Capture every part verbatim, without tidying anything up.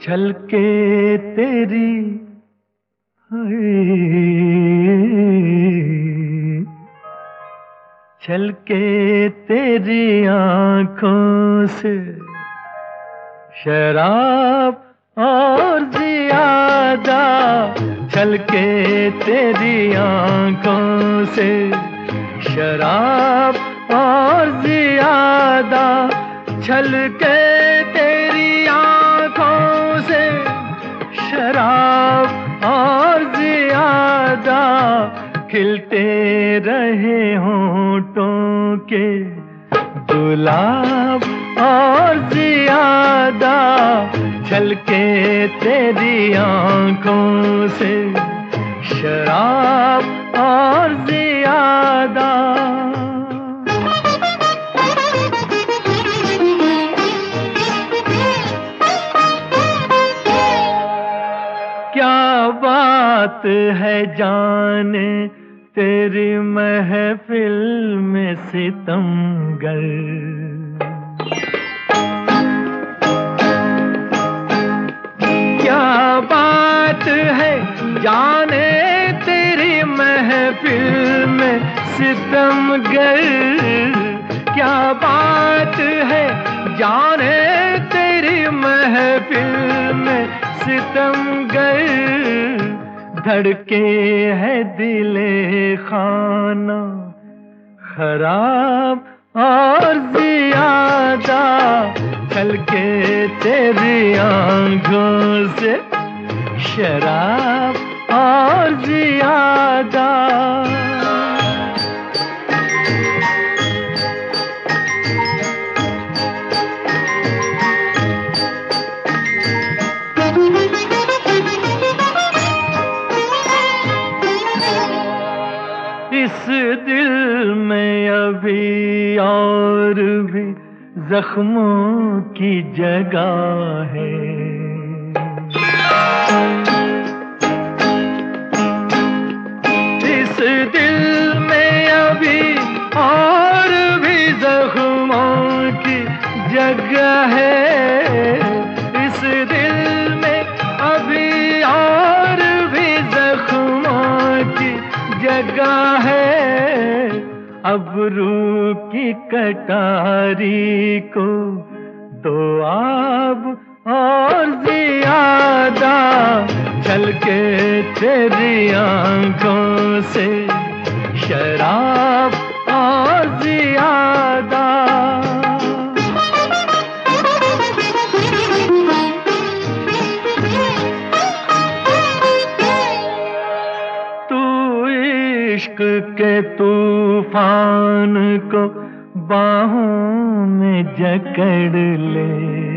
छलके तेरी छलके तेरी आंखों से शराब और ज़ियादा, छलके तेरी आंखों से शराब और ज़ियादा, छलके तेरी आंखों से शराब और ज़ियादा, खिलते रहे होंठों के गुलाब और ज़ियादा, छलके तेरी आंखों से शराब और ज़ियादा। क्या बात है जाने तेरी महफिल में सितमगर, क्या बात है जाने तेरी महफिल में सितमगर, क्या बात है जाने तेरी महफिल में सितमगर, धड़के है दिले खाना खराब और ज़ियादा, छलके तेरी आंखों से शराब और ज़ियादा। इस दिल में अभी और भी जख्मों की जगह है, इस दिल में अभी और भी जख्मों की जगह है, इस दिल में अभी और भी जख्मों की जगह है, अब रूह की कटारी को दो आब और ज़ियादा, छलके तेरी आंखों से शराब और ज़ियादा। इश्क के तूफान को बाहों में जकड़ ले,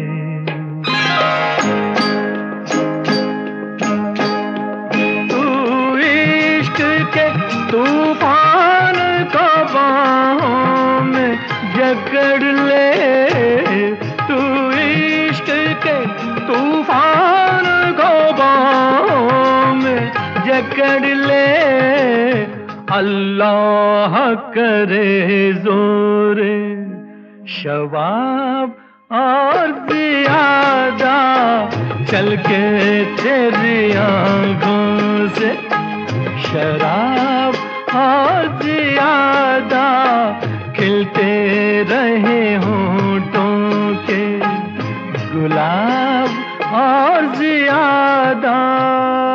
तू इश्क के तूफान को बाहों में जकड़ ले, तू इश्क के तूफान को बाहों में जकड़ ले, अल्लाह करे जोरे शबाब और ज़ियादा, छलके तेरी आंखों से शराब और ज़ियादा, खिलते रहे होंठों के गुलाब और ज़ियादा।